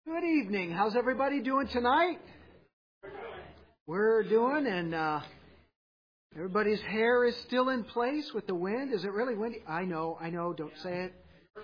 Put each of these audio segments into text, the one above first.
Good evening. How's everybody doing tonight? We're doing, and everybody's hair is still in place with the wind. Is it really windy? I know. Don't say it.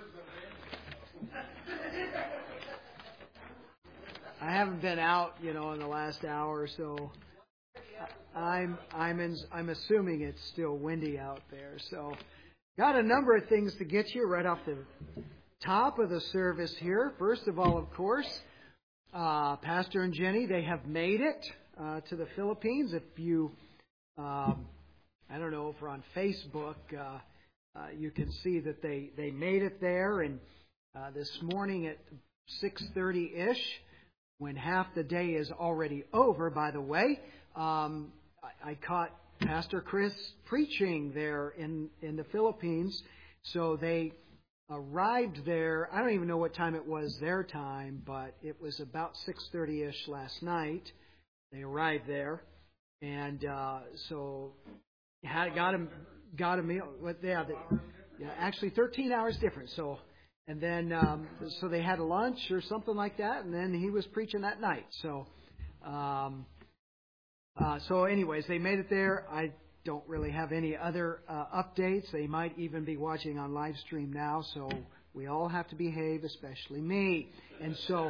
I haven't been out, in the last hour or so. I'm assuming it's still windy out there. So, got a number of things to get you right off the top of the service here. First of all, of course, Pastor and Jenny, they have made it to the Philippines. If you, I don't know, if we're on Facebook, you can see that they made it there. And this morning at 6:30-ish, when half the day is already over, by the way, I caught Pastor Chris preaching there in the Philippines. So they arrived there. I don't even know what time it was their time, but it was about 6:30-ish last night. They arrived there, and so got a meal. Actually 13 hours difference. So, and then so they had a lunch or something like that, and then he was preaching that night. So, anyways, they made it there. I don't really have any other updates. They might even be watching on live stream now, so we all have to behave, especially me. And so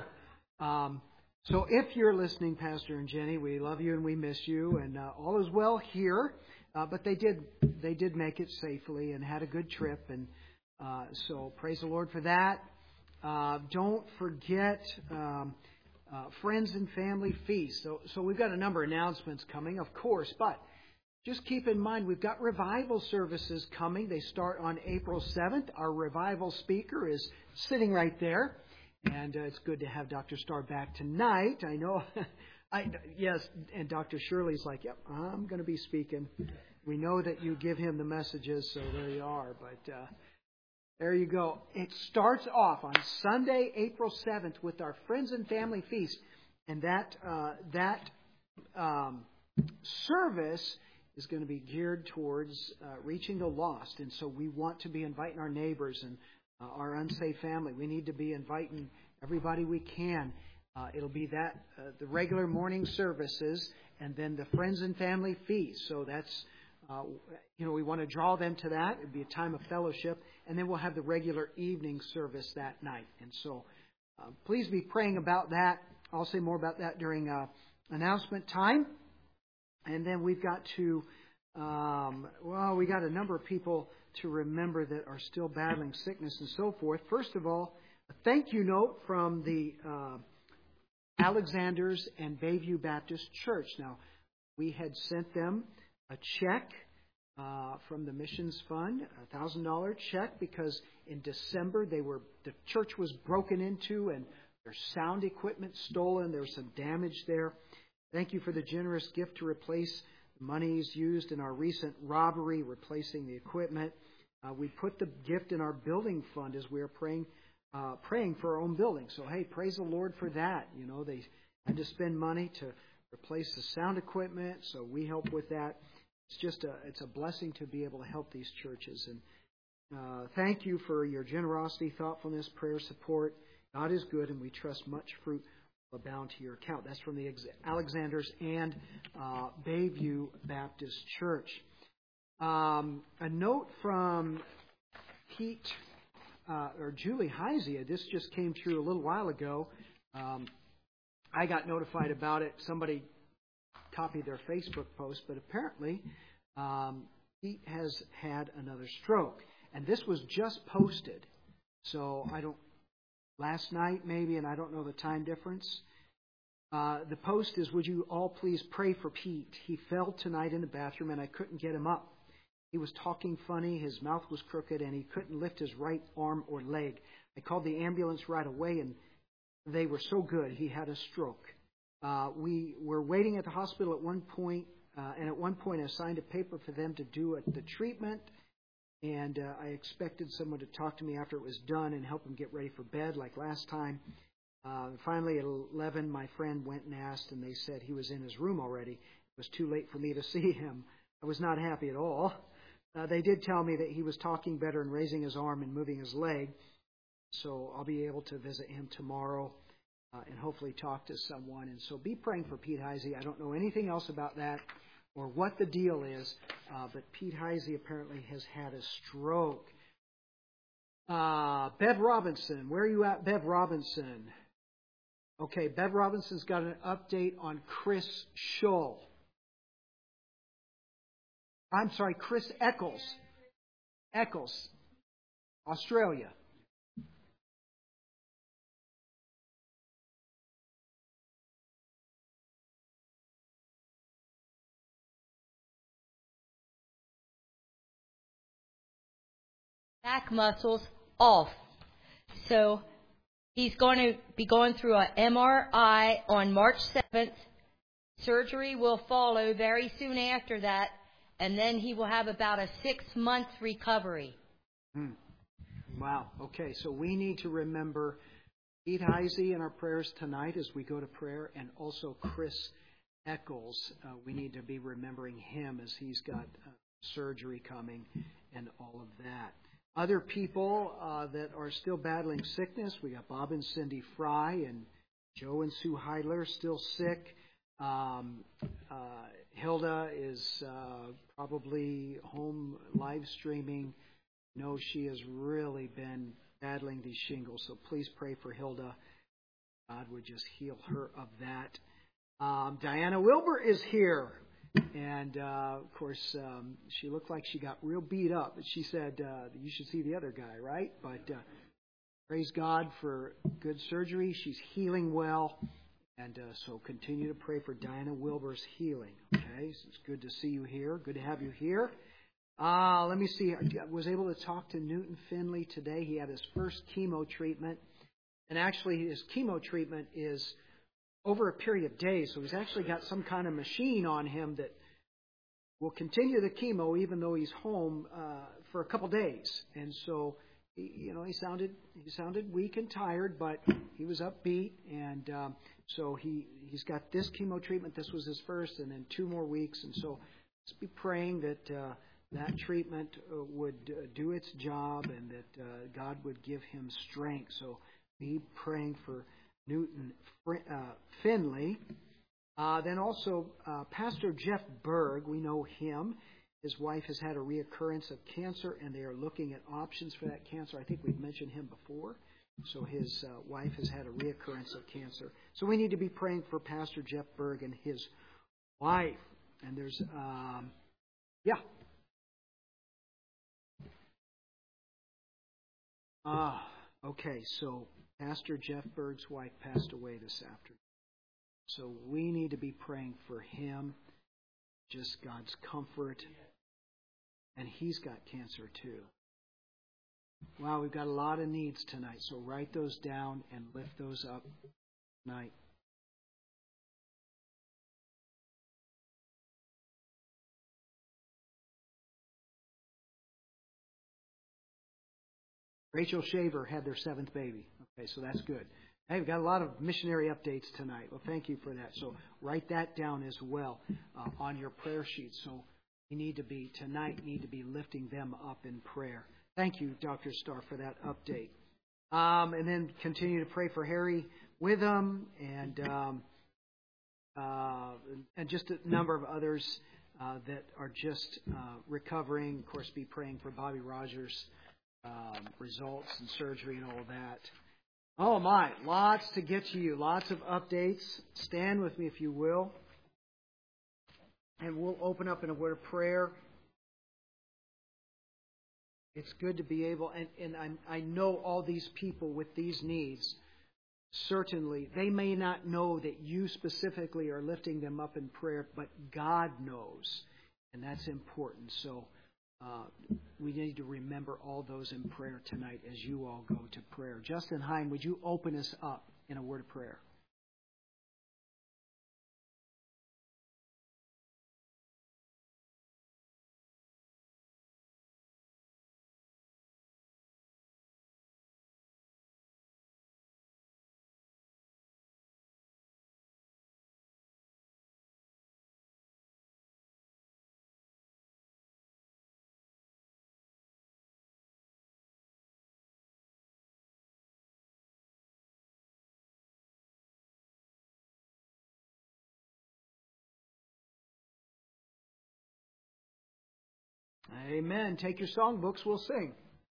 if you're listening, Pastor and Jenny, we love you and we miss you, and all is well here. But they did make it safely and had a good trip, and so praise the Lord for that. Don't forget Friends and Family Feast. So we've got a number of announcements coming, of course, but just keep in mind, we've got revival services coming. They start on April 7th. Our revival speaker is sitting right there. And it's good to have Dr. Starr back tonight. I know. Yes, and Dr. Shirley's like, yep, I'm going to be speaking. We know that you give him the messages, so there you are. But there you go. It starts off on Sunday, April 7th with our Friends and Family Feast. And that service is going to be geared towards reaching the lost. And so we want to be inviting our neighbors and our unsafe family. We need to be inviting everybody we can. It'll be the regular morning services and then the Friends and Family Feast. So that's, we want to draw them to that. It'll be a time of fellowship. And then we'll have the regular evening service that night. And so please be praying about that. I'll say more about that during announcement time. And then we've got to, we got a number of people to remember that are still battling sickness and so forth. First of all, a thank you note from the Alexanders and Bayview Baptist Church. Now, we had sent them a check from the Missions Fund, a $1,000 check, because in December the church was broken into and their sound equipment stolen. There was some damage there. Thank you for the generous gift to replace the monies used in our recent robbery, replacing the equipment. We put the gift in our building fund as we are praying for our own building. So, hey, praise the Lord for that. They had to spend money to replace the sound equipment, so we help with that. It's a blessing to be able to help these churches. And thank you for your generosity, thoughtfulness, prayer, support. God is good, and we trust much fruit abound to your account. That's from the Alexanders and Bayview Baptist Church. A note from Pete or Julie Heisia. This just came through a little while ago. I got notified about it. Somebody copied their Facebook post, but apparently Pete has had another stroke. And this was just posted. So last night maybe, and I don't know the time difference. The post is, would you all please pray for Pete? He fell tonight in the bathroom and I couldn't get him up. He was talking funny, his mouth was crooked, and he couldn't lift his right arm or leg. I called the ambulance right away, and they were so good. He had a stroke. We were waiting at the hospital at one point, and at one point I signed a paper for them to do the treatment, and I expected someone to talk to me after it was done and help him get ready for bed like last time. Finally, at 11, my friend went and asked, and they said he was in his room already. It was too late for me to see him. I was not happy at all. They did tell me that he was talking better and raising his arm and moving his leg, so I'll be able to visit him tomorrow. and hopefully talk to someone. And so be praying for Pete Heisey. I don't know anything else about that or what the deal is, but Pete Heisey apparently has had a stroke. Bev Robinson, where are you at, Bev Robinson? Okay, Bev Robinson's got an update on Chris Scholl. I'm sorry, Chris Eccles. Eccles, Australia. Back muscles off. So he's going to be going through an MRI on March 7th. Surgery will follow very soon after that, and then he will have about a 6-month recovery. Wow. Okay, so we need to remember Pete Heisey in our prayers tonight as we go to prayer, and also Chris Eccles. We need to be remembering him as he's got surgery coming and all of that. Other people that are still battling sickness, we got Bob and Cindy Fry and Joe and Sue Heidler still sick. Hilda is probably home live streaming. No, she has really been battling these shingles, so please pray for Hilda. God would just heal her of that. Diana Wilbur is here. And, of course, she looked like she got real beat up. But she said, you should see the other guy, right? But praise God for good surgery. She's healing well. And so continue to pray for Diana Wilbur's healing. Okay, so it's good to see you here. Good to have you here. Let me see. I was able to talk to Newton Finley today. He had his first chemo treatment. And actually, his chemo treatment is over a period of days. So he's actually got some kind of machine on him that will continue the chemo even though he's home for a couple days. And so, he sounded weak and tired, but he was upbeat. And so he's got this chemo treatment. This was his first, and then 2 more weeks. And so let's be praying that that treatment would do its job and that God would give him strength. So be praying for Newton Finley. Then also Pastor Jeff Berg, we know him. His wife has had a reoccurrence of cancer, and they are looking at options for that cancer. I think we've mentioned him before. So his wife has had a reoccurrence of cancer. So we need to be praying for Pastor Jeff Berg and his wife. And there's, okay, so Pastor Jeff Berg's wife passed away this afternoon. So we need to be praying for him, just God's comfort. And he's got cancer too. Wow, we've got a lot of needs tonight. So write those down and lift those up tonight. Rachel Shaver had their 7th baby. Okay, so that's good. Hey, we've got a lot of missionary updates tonight. Well, thank you for that. So write that down as well on your prayer sheet. So you need to be lifting them up in prayer. Thank you, Dr. Starr, for that update. And then continue to pray for Harry Witham and just a number of others that are just recovering. Of course, be praying for Bobby Rogers' results and surgery and all that. Oh my, lots to get to you, lots of updates. Stand with me if you will. And we'll open up in a word of prayer. It's good to be able, and I know all these people with these needs, certainly, they may not know that you specifically are lifting them up in prayer, but God knows, and that's important. So we need to remember all those in prayer tonight as you all go to prayer. Justin Hine, would you open us up in a word of prayer? Amen. Take your songbooks. We'll sing.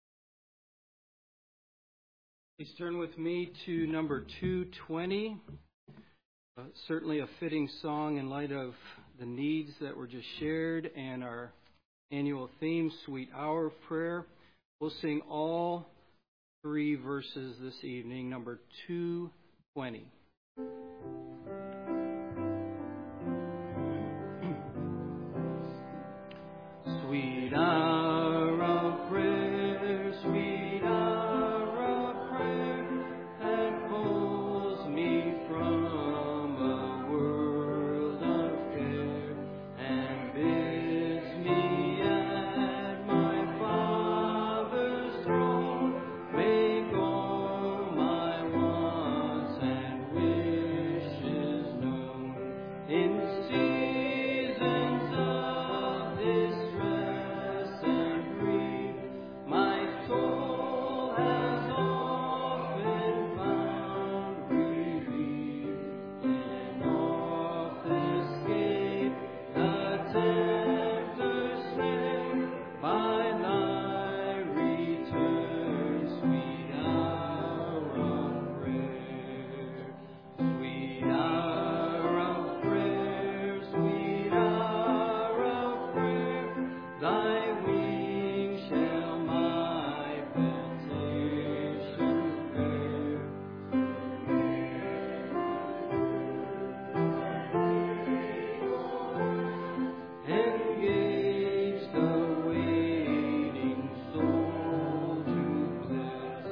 Please turn with me to number 220. Certainly a fitting song in light of the needs that were just shared and our annual theme, Sweet Hour of Prayer. We'll sing all 3 verses this evening, number 220. Sweet hour of prayer, sweet hour of prayer, that pulls me from a world of care and bids me at my Father's throne make all my wants and wishes known. In seasons of distress and grief, my soul has often found relief. In oft escape the tempter's snare, by thy return, sweet hour of prayer. Sweet hour of prayer, sweet hour of prayer, thy wings shall my petition bear. Engage the waiting soul to bliss.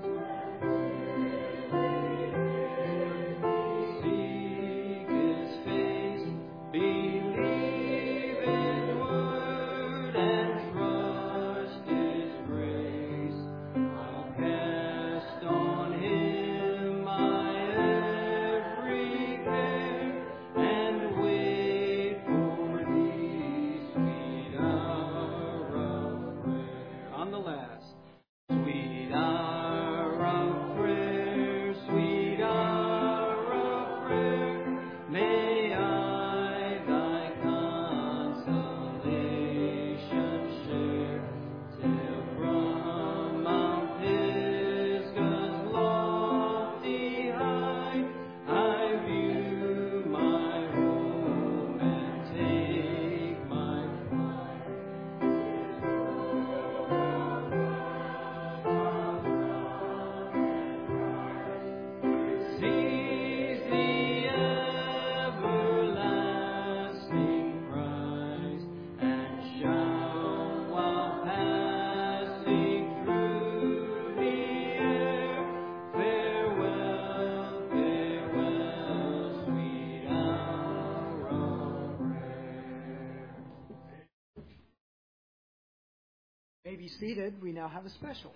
Seek His face, believe His word, and trust His grace. I'll cast on Him my every care, and wait for Thee, sweet hour of prayer. On the last. Sweet hour of prayer, sweet hour of prayer, may I thy consolation share, till from Mount Pisgah's lofty height I view my home and take my flight. Seize the everlasting prize, and shout while passing through the air, farewell, farewell, sweet hour of prayer. May be seated. We now have a special.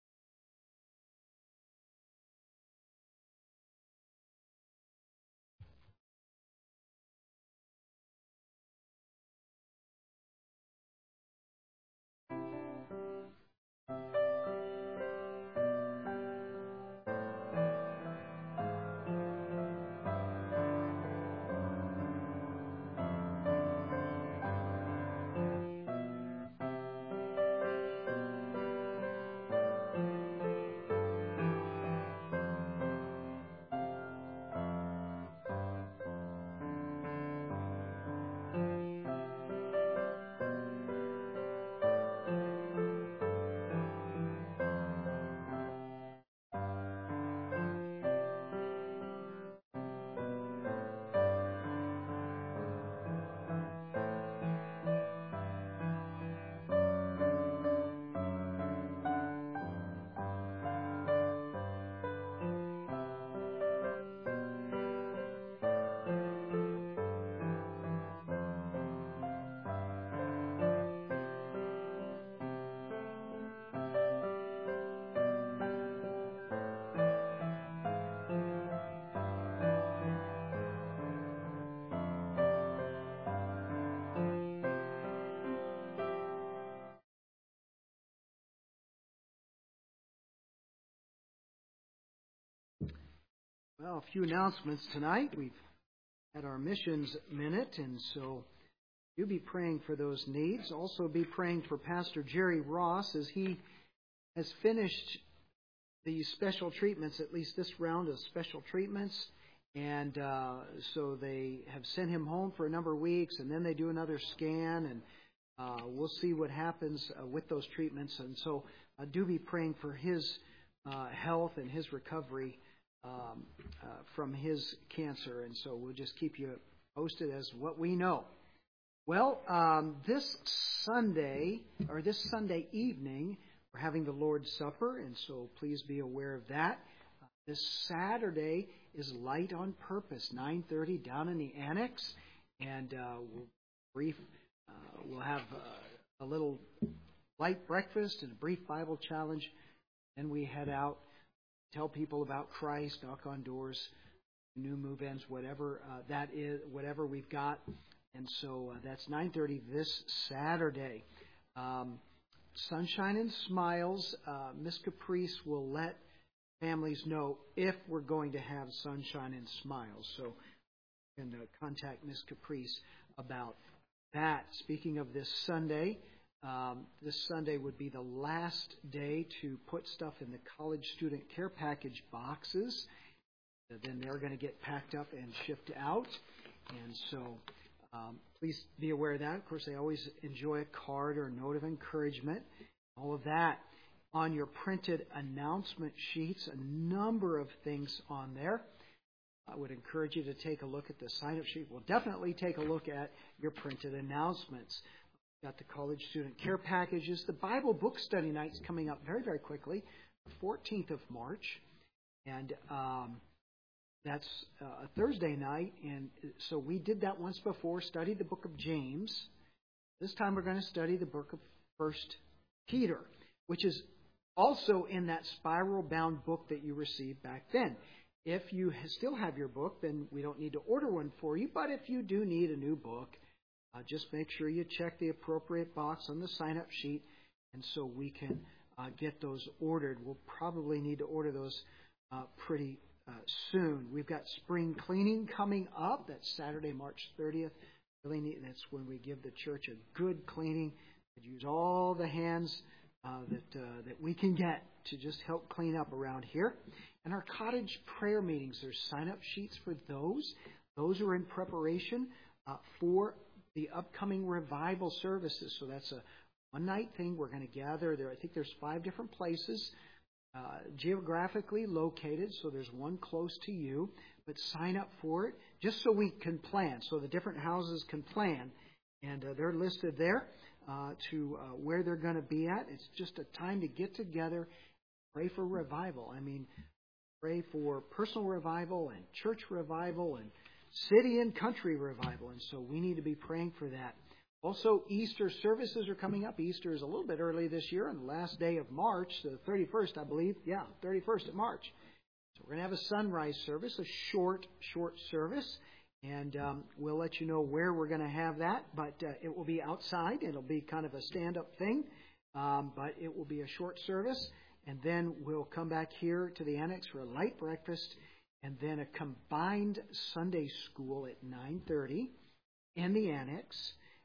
Well, a few announcements tonight. We've had our missions minute, and so You be praying for those needs. Also be praying for Pastor Jerry Ross as he has finished these special treatments, at least this round of special treatments. And so they have sent him home for a number of weeks, and then they do another scan, and we'll see what happens with those treatments. And so do be praying for his health and his recovery from his cancer. And so we'll just keep you posted as what we know. Well, this Sunday evening, we're having the Lord's Supper, and so please be aware of that. This Saturday is Light on Purpose, 9:30 down in the annex, and we'll have a little light breakfast and a brief Bible challenge. Then we head out, tell people about Christ, knock on doors, new move-ins, whatever that is, whatever we've got. And so that's 9:30 this Saturday. Sunshine and Smiles. Miss Caprice will let families know if we're going to have Sunshine and Smiles. So you can contact Miss Caprice about that. Speaking of this Sunday would be the last day to put stuff in the college student care package boxes. Then they're going to get packed up and shipped out. And so please be aware of that. Of course, they always enjoy a card or a note of encouragement. All of that. On your printed announcement sheets, a number of things on there. I would encourage you to take a look at the sign-up sheet. We'll definitely take a look at your printed announcements. We've got the college student care packages. The Bible book study night's coming up very, very quickly, the 14th of March. And that's a Thursday night. And so we did that once before, studied the book of James. This time we're going to study the book of 1 Peter, which is also in that spiral-bound book that you received back then. If you still have your book, then we don't need to order one for you. But if you do need a new book, just make sure you check the appropriate box on the sign-up sheet, and so we can get those ordered. We'll probably need to order those pretty soon. We've got spring cleaning coming up. That's Saturday, March 30th. Really neat. That's when we give the church a good cleaning. We use all the hands that we can get to just help clean up around here. And our cottage prayer meetings, there's sign-up sheets for those. Those are in preparation for the upcoming revival services. So that's a one-night thing. We're going to gather there. I think there's 5 different places geographically located. So there's one close to you. But sign up for it just so we can plan, so the different houses can plan. And they're listed there. To where they're going to be at. It's just a time to get together, pray for revival. I mean, pray for personal revival and church revival and city and country revival. And so we need to be praying for that. Also, Easter services are coming up. Easter is a little bit early this year on the last day of March, the 31st, I believe. Yeah, 31st of March. So we're going to have a sunrise service, a short service. And we'll let you know where we're going to have that, but it will be outside. It'll be kind of a stand-up thing, but it will be a short service. And then we'll come back here to the annex for a light breakfast, and then a combined Sunday school at 9:30 in the annex.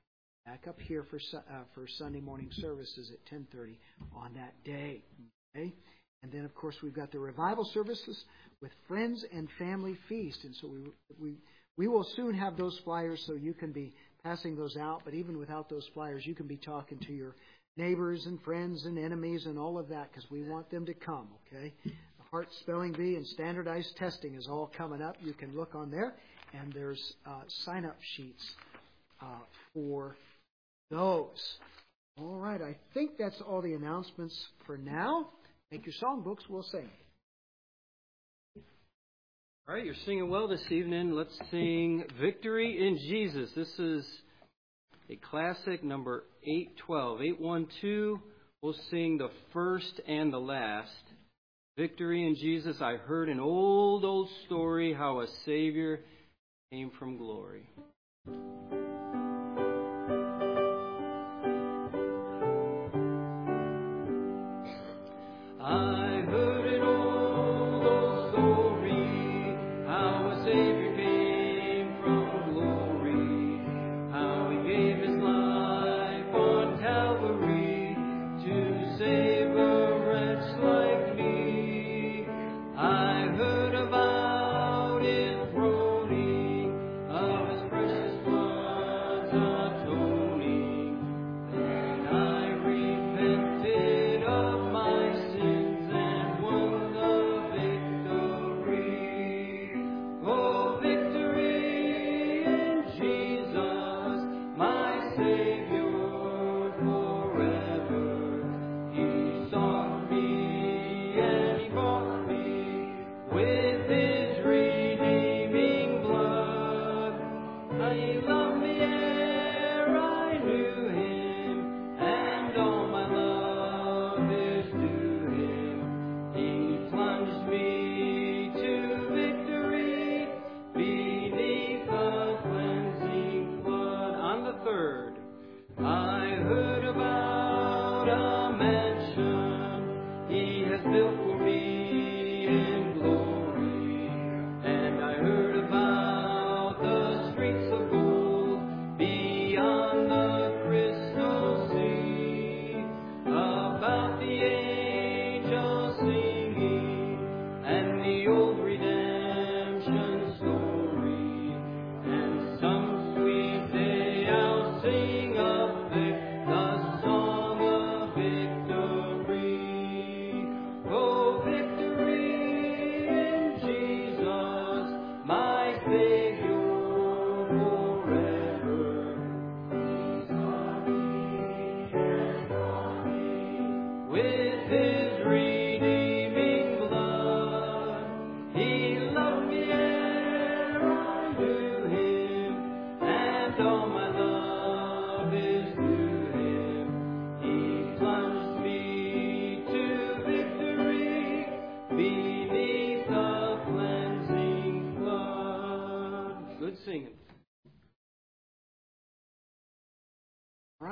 Back up here for Sunday morning services at 10:30 on that day. Okay? And then, of course, we've got the revival services with friends and family feast, and so we will soon have those flyers so you can be passing those out. But even without those flyers, you can be talking to your neighbors and friends and enemies and all of that because we want them to come, okay? The Heart Spelling Bee and standardized testing is all coming up. You can look on there, and there's sign-up sheets for those. All right, I think that's all the announcements for now. Take your songbooks. We'll sing. All right, you're singing well this evening. Let's sing Victory in Jesus. This is a classic, number 812. 812, we'll sing the first and the last. Victory in Jesus. I heard an old story how a Savior came from glory. I heard an old story how a Savior came from glory, how He gave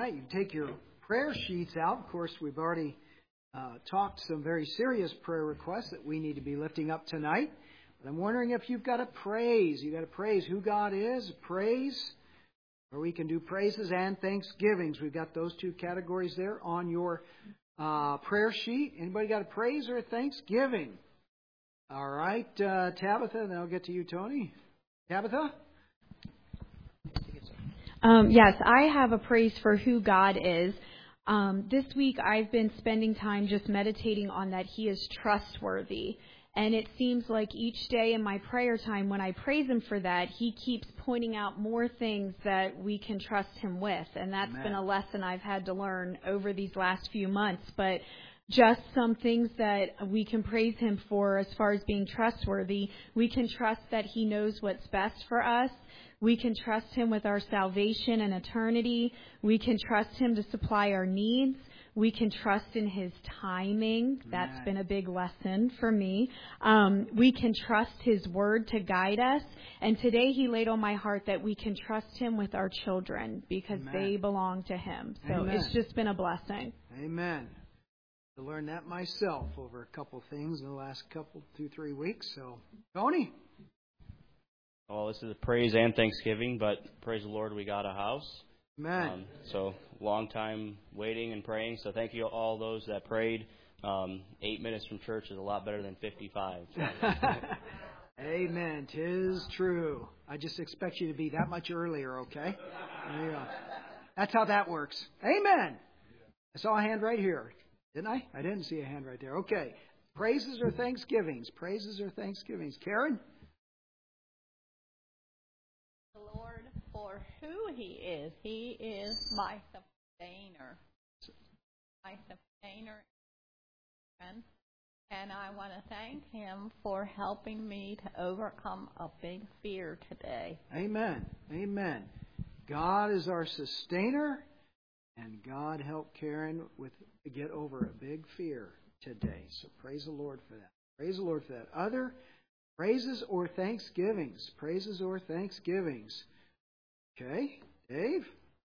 right, you take your prayer sheets out. Of course, we've already talked some very serious prayer requests that we need to be lifting up tonight. But I'm wondering if you've got a praise. You've got to praise who God is, praise, or we can do praises and thanksgivings. We've got those two categories there on your prayer sheet. Anybody got a praise or a thanksgiving? All right, Tabitha, then I'll get to you, Tony. Tabitha? Yes, I have a praise for who God is. This week I've been spending time just meditating on that He is trustworthy. And it seems like each day in my prayer time, when I praise Him for that, He keeps pointing out more things that we can trust Him with. And that's Amen. been a lesson I've had to learn over these last few months. But just some things that we can praise Him for as far as being trustworthy. We can trust that He knows what's best for us. We can trust Him with our salvation and eternity. We can trust Him to supply our needs. We can trust in His timing. That's been a big lesson for me. We can trust His word to guide us. And today He laid on my heart that we can trust Him with our children because they belong to Him. So it's just been a blessing. Amen. To learn that myself over a couple things in the last 2-3 weeks. So, Tony? Well, this is a praise and thanksgiving, but praise the Lord, we got a house. Amen. So long time waiting and praying. So thank you all those that prayed. 8 minutes from church is a lot better than 55. Amen. 'Tis true. I just expect you to be that much earlier, okay? There you go. That's how that works. Amen. I saw a hand right here. Didn't I? I didn't see a hand right there. Okay. Praises or thanksgivings? Praises or thanksgivings? Karen? The Lord for who He is. He is my sustainer. My sustainer. And I want to thank Him for helping me to overcome a big fear today. Amen. Amen. God is our sustainer, and God helped Karen to get over a big fear today. So praise the Lord for that. Praise the Lord for that. Other praises or thanksgivings? Praises or thanksgivings? Okay. Dave?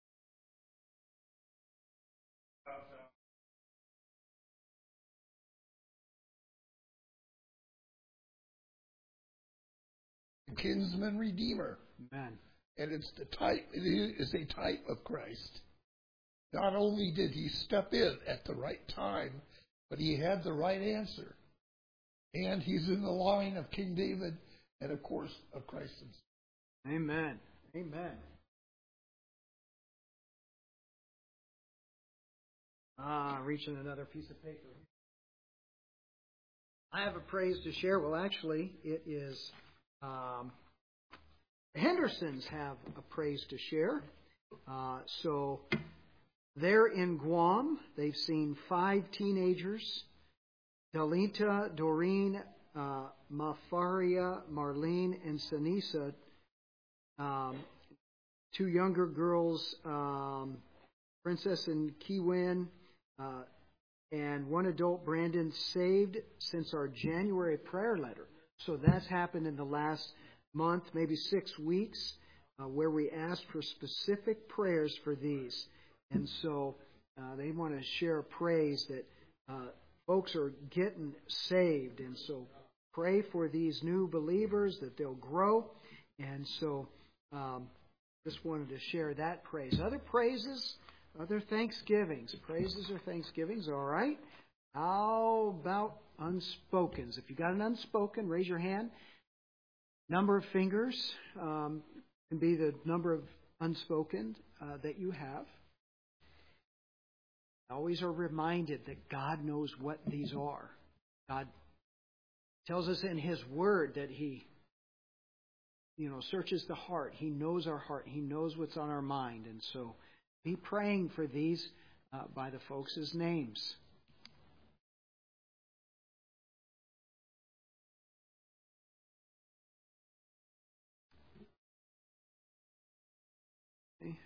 Kinsman Redeemer. Amen. And it's the type, it is a type of Christ. Not only did He step in at the right time, but He had the right answer. And He's in the line of King David and, of course, of Christ himself. Amen. Amen. Reaching another piece of paper. I have a praise to share. Well, actually, it is the Hendersons have a praise to share. So they're in Guam. They've seen 5 teenagers, Dalita, Doreen, Mafaria, Marlene, and Sanisa. 2 younger girls, Princess and Kiwin, and 1 adult, Brandon, saved since our January prayer letter. So that's happened in the last month, maybe 6 weeks, where we asked for specific prayers for these. And so they want to share praise that folks are getting saved. And so pray for these new believers that they'll grow. And so just wanted to share that praise. Other praises, other thanksgivings. Praises or thanksgivings, all right. How about unspokens? If you got an unspoken, raise your hand. Number of fingers can be the number of unspoken that you have. Always are reminded that God knows what these are. God tells us in His Word that He, searches the heart. He knows our heart. He knows what's on our mind. And so be praying for these by the folks' names. Okay.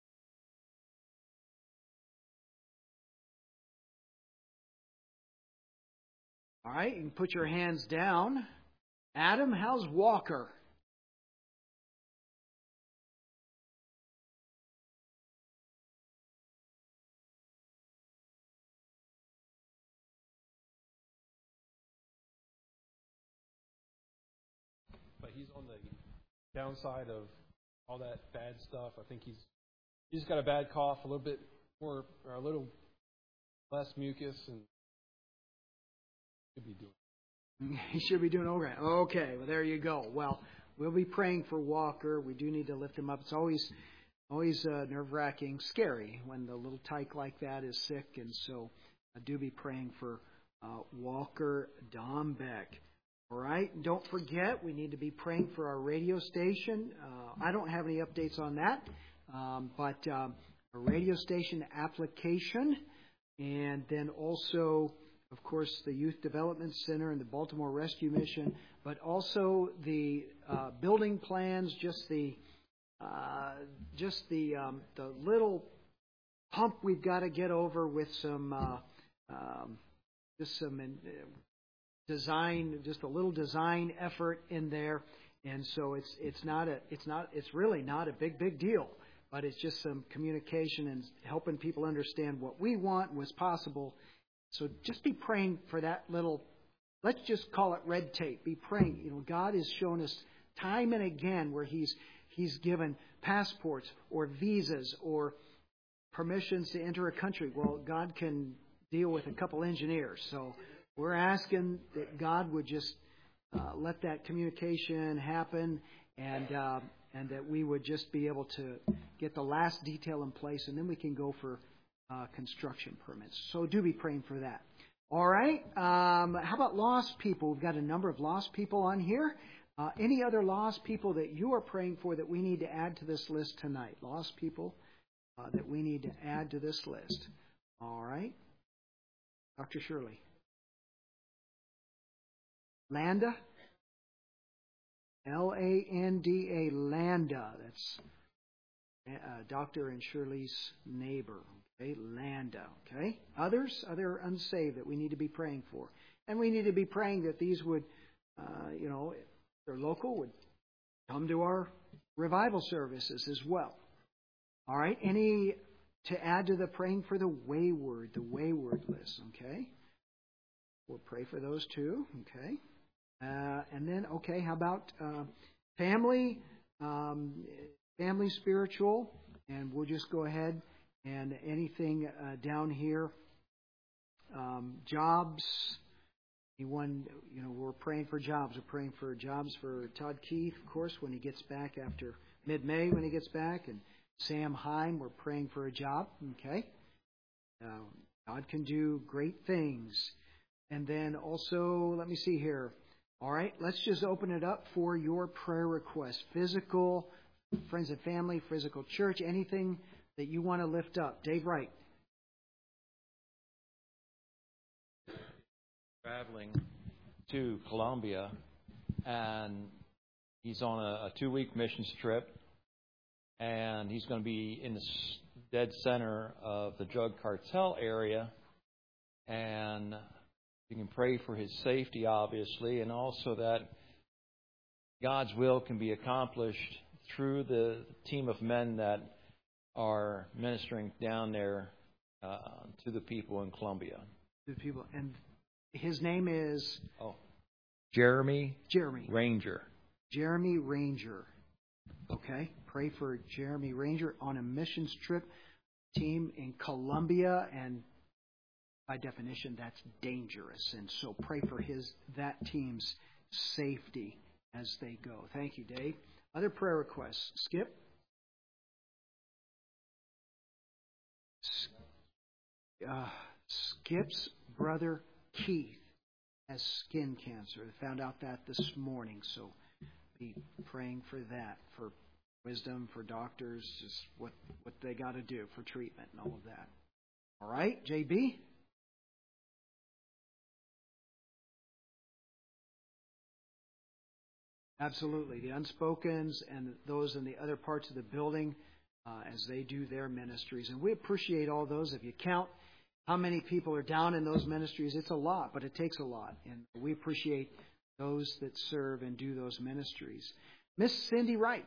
All right, you can put your hands down. Adam, how's Walker? he's on the downside of all that bad stuff. I think he's got a bad cough, a little bit more, or a little less mucus, and should be doing. He should be doing okay. Okay, well, there you go. Well, we'll be praying for Walker. We do need to lift him up. It's always nerve-wracking, scary when the little tyke like that is sick, and so I do be praying for Walker Dombeck. All right, don't forget, we need to be praying for our radio station. I don't have any updates on that, but a radio station application, and then also, of course, the Youth Development Center and the Baltimore Rescue Mission, but also the building plans, just the little hump we've got to get over with some design, just a little design effort in there, and so it's really not a big deal, but it's just some communication and helping people understand what we want, what's possible. So just be praying for that little, let's just call it red tape. Be praying. You know, God has shown us time and again where He's given passports or visas or permissions to enter a country. Well, God can deal with a couple engineers. So we're asking that God would just let that communication happen, and that we would just be able to get the last detail in place, and then we can go for construction permits. So do be praying for that. All right. How about lost people? We've got a number of lost people on here. Any other lost people that you are praying for that we need to add to this list tonight? Lost people that we need to add to this list. All right. Dr. Shirley. Landa? Landa. Landa. That's Dr. and Shirley's neighbor. Okay, Landa. Okay. Others? Other unsaved that we need to be praying for. And we need to be praying that these would, if they're local, would come to our revival services as well. All right. Any to add to the praying for the wayward list. Okay. We'll pray for those too. Okay. And then, okay, how about family spiritual? And we'll just go ahead and anything down here. Jobs. Anyone, we're praying for jobs. We're praying for jobs for Todd Keith, of course, when he gets back after mid-May when he gets back. And Sam Heim, we're praying for a job. Okay. God can do great things. And then also, let me see here. All right, let's just open it up for your prayer requests. Physical, friends and family, physical church, anything that you want to lift up. Dave Wright. Traveling to Colombia, and he's on a 2-week missions trip, and he's going to be in the dead center of the drug cartel area, and you can pray for his safety, obviously, and also that God's will can be accomplished through the team of men that are ministering down there to the people in Colombia. To the people, and his name is Jeremy Ranger. Jeremy Ranger. Okay, pray for Jeremy Ranger on a missions trip team in Colombia, and by definition, that's dangerous. And so pray for that team's safety as they go. Thank you, Dave. Other prayer requests. Skip? Skip's brother Keith has skin cancer. They found out that this morning. So be praying for that, for wisdom, for doctors, just what they got to do for treatment and all of that. All right, JB? Absolutely. The unspokens and those in the other parts of the building as they do their ministries. And we appreciate all those. If you count how many people are down in those ministries, it's a lot, but it takes a lot. And we appreciate those that serve and do those ministries. Miss Cindy Wright.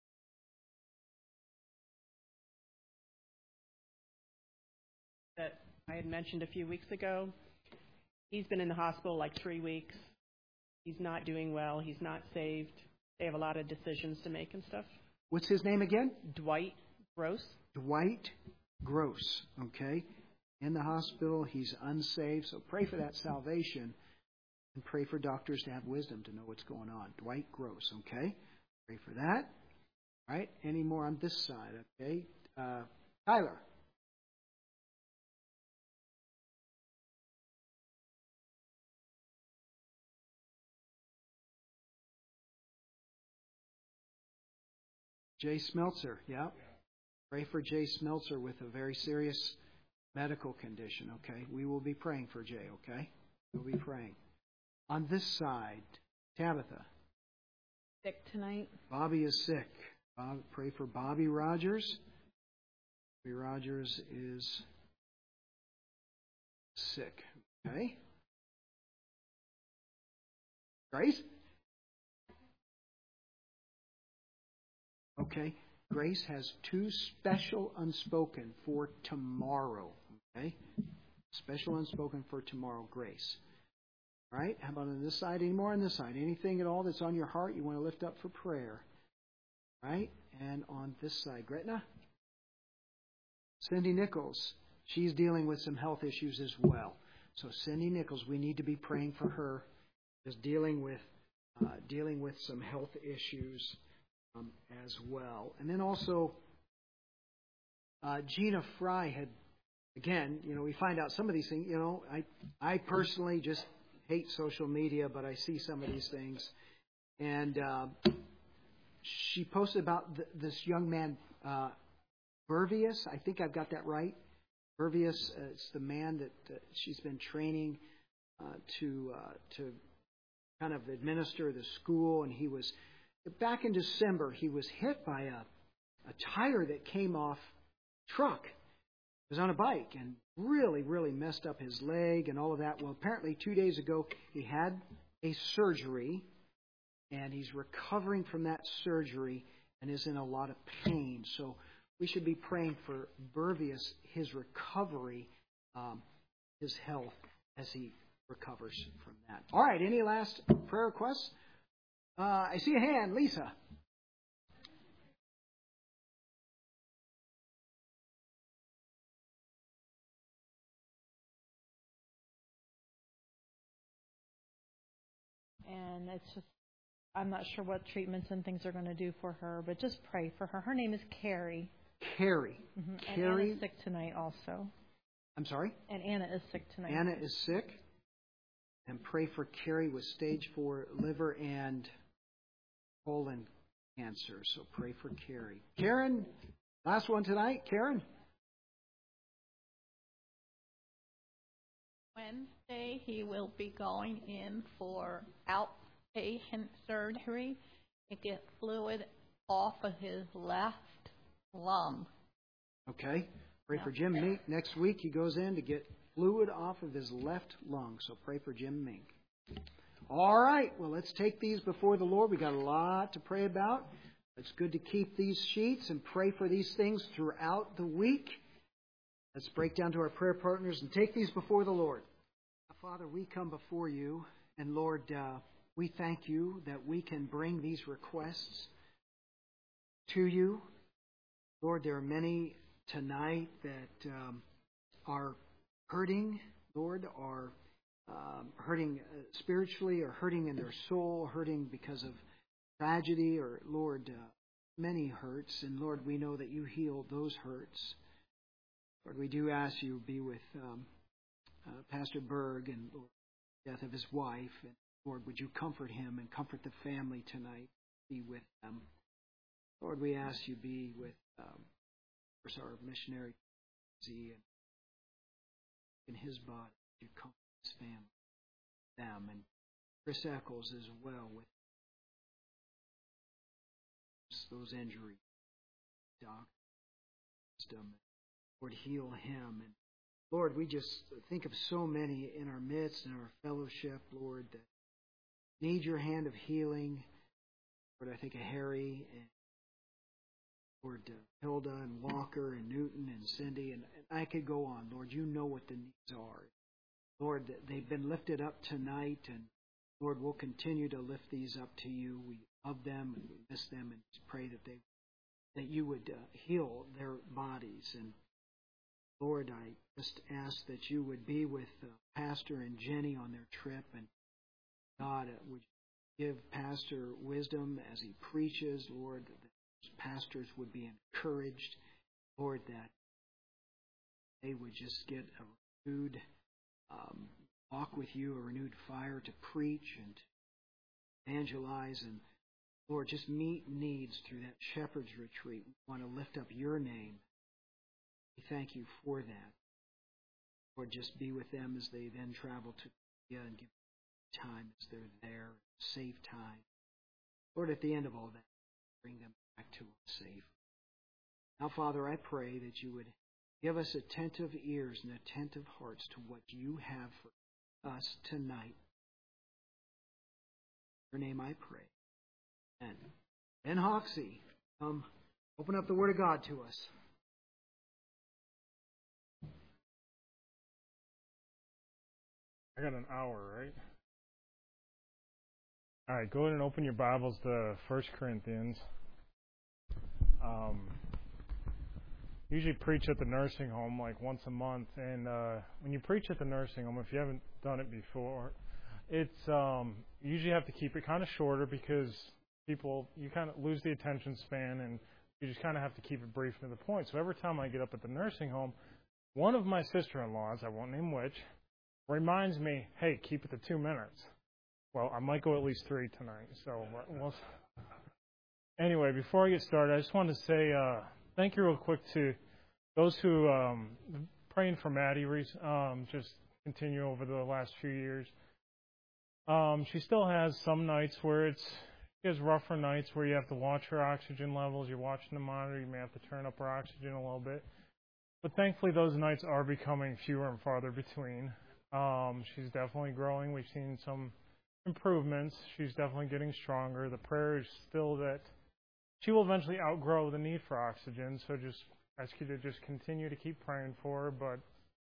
That I had mentioned a few weeks ago. He's been in the hospital like 3 weeks. He's not doing well. He's not saved. they have a lot of decisions to make and stuff. What's his name again? Dwight Gross. Dwight Gross, okay? In the hospital, he's unsaved, so pray for that salvation and pray for doctors to have wisdom to know what's going on. Dwight Gross, okay? Pray for that. All right, any more on this side, okay? Tyler. Jay Smeltzer, yeah. Pray for Jay Smeltzer with a very serious medical condition, okay? We will be praying for Jay, okay? We'll be praying. On this side, Tabitha. Sick tonight. Bobby is sick. Pray for Bobby Rogers. Bobby Rogers is sick, okay? Grace? Okay. Grace has 2 special unspoken for tomorrow. Okay? Special unspoken for tomorrow, Grace. All right? How about on this side? Any more on this side? Anything at all that's on your heart you want to lift up for prayer? All right? And on this side, Gretna? Cindy Nichols. She's dealing with some health issues as well. So Cindy Nichols, we need to be praying for her. Is dealing with some health issues as well. And then also, Gina Fry had, again, we find out some of these things. I personally just hate social media, but I see some of these things. And she posted about this young man, Bervius. I think I've got that right. Bervius, it's the man that she's been training to kind of administer the school, and he was back in December. He was hit by a tire that came off truck. He was on a bike and really, really messed up his leg and all of that. Well, apparently 2 days ago he had a surgery, and he's recovering from that surgery and is in a lot of pain. So we should be praying for Bervius, his recovery, his health as he recovers from that. All right, any last prayer requests? I see a hand. Lisa. And it's just, I'm not sure what treatments and things are going to do for her, but just pray for her. Her name is Carrie. Carrie. Mm-hmm. And Carrie. Anna's sick tonight also. I'm sorry? And Anna is sick tonight. Anna is sick. And pray for Carrie with stage 4 liver and colon cancer. So pray for Carrie. Karen, last one tonight. Karen? Wednesday, he will be going in for outpatient surgery to get fluid off of his left lung. Okay. Pray for Jim Mink. Next week he goes in to get fluid off of his left lung. So pray for Jim Mink. All right. Well, let's take these before the Lord. We got a lot to pray about. It's good to keep these sheets and pray for these things throughout the week. Let's break down to our prayer partners and take these before the Lord. Father, we come before you, and Lord, we thank you that we can bring these requests to you. Lord, there are many tonight that are hurting, Lord, are hurting spiritually, or hurting in their soul, hurting because of tragedy, or, Lord, many hurts. And, Lord, we know that you heal those hurts. Lord, we do ask you to be with Pastor Berg and, Lord, the death of his wife. And, Lord, would you comfort him and comfort the family tonight? Be with them. Lord, we ask you to be with our missionary in his body. You comfort his family, them, and Chris Eccles as well with those injuries. Doctor, Lord, heal him. And Lord, we just think of so many in our midst and our fellowship, Lord, that need your hand of healing. Lord, I think of Harry and Lord, Hilda and Walker and Newton and Cindy, and I could go on. Lord, you know what the needs are. Lord, they've been lifted up tonight, and Lord, we'll continue to lift these up to you. We love them and we miss them, and just pray that you would heal their bodies. And Lord, I just ask that you would be with Pastor and Jenny on their trip, and God, would give Pastor wisdom as he preaches, Lord, that pastors would be encouraged, Lord, that they would just get a renewed walk with you, a renewed fire to preach and to evangelize, and Lord, just meet needs through that shepherd's retreat. We want to lift up your name. We thank you for that. Lord, just be with them as they then travel to Korea and give them time as they're there, safe time. Lord, at the end of all that, bring them back to us safe. Now, Father, I pray that you would give us attentive ears and attentive hearts to what you have for us tonight. In your name I pray. Amen. Ben Hoxie, come open up the Word of God to us. I got an hour, right? All right, go ahead and open your Bibles to 1 Corinthians. Usually preach at the nursing home like once a month, and when you preach at the nursing home, if you haven't done it before, it's you usually have to keep it kind of shorter because you kind of lose the attention span, and you just kind of have to keep it brief and to the point. So every time I get up at the nursing home, one of my sister-in-laws, I won't name which, reminds me, hey, keep it to 2 minutes. Well, I might go at least 3 tonight. So, anyway, before I get started, I just wanted to say thank you real quick to those who praying for Maddie. Just continue over the last few years. She still has some nights where she has rougher nights where you have to watch her oxygen levels. You're watching the monitor. You may have to turn up her oxygen a little bit. But thankfully, those nights are becoming fewer and farther between. She's definitely growing. We've seen some improvements. She's definitely getting stronger. The prayer is still that she will eventually outgrow the need for oxygen. So just ask you to just continue to keep praying for her. But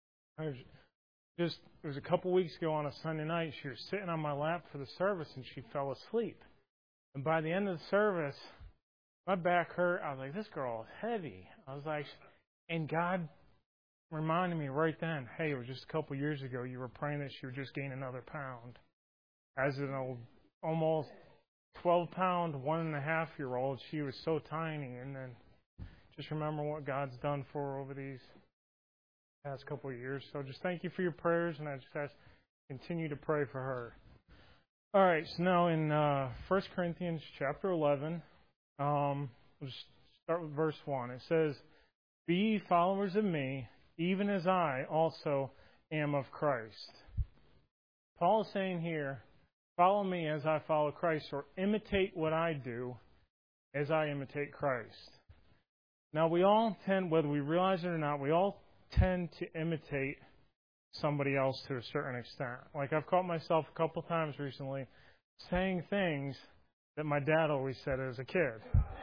it was a couple weeks ago on a Sunday night. She was sitting on my lap for the service and she fell asleep. And by the end of the service, my back hurt. I was like, this girl is heavy. I was like, and God reminded me right then, hey, it was just a couple years ago you were praying that she would just gain another pound. As an almost 12-pound, 1.5-year-old, she was so tiny. And then just remember what God's done for her over these past couple of years. So just thank you for your prayers, and I just ask continue to pray for her. All right, so now in 1 Corinthians chapter 11, we'll just start with verse 1. It says, "Be ye followers of me, even as I also am of Christ." Paul is saying here, follow me as I follow Christ, or imitate what I do as I imitate Christ. Now, we all tend, whether we realize it or not, we all tend to imitate somebody else to a certain extent. Like I've caught myself a couple times recently saying things that my dad always said as a kid.